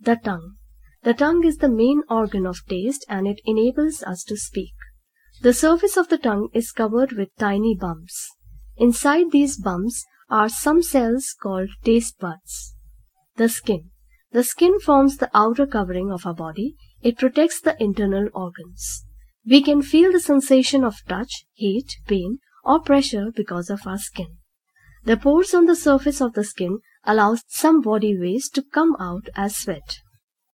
The tongue. The tongue is the main organ of taste and it enables us to speak. The surface of the tongue is covered with tiny bumps. Inside these bumps are some cells called taste buds. The skin. The skin forms the outer covering of our body. It protects the internal organs. We can feel the sensation of touch, heat, pain, or pressure because of our skin. The pores on the surface of the skin allow some body waste to come out as sweat.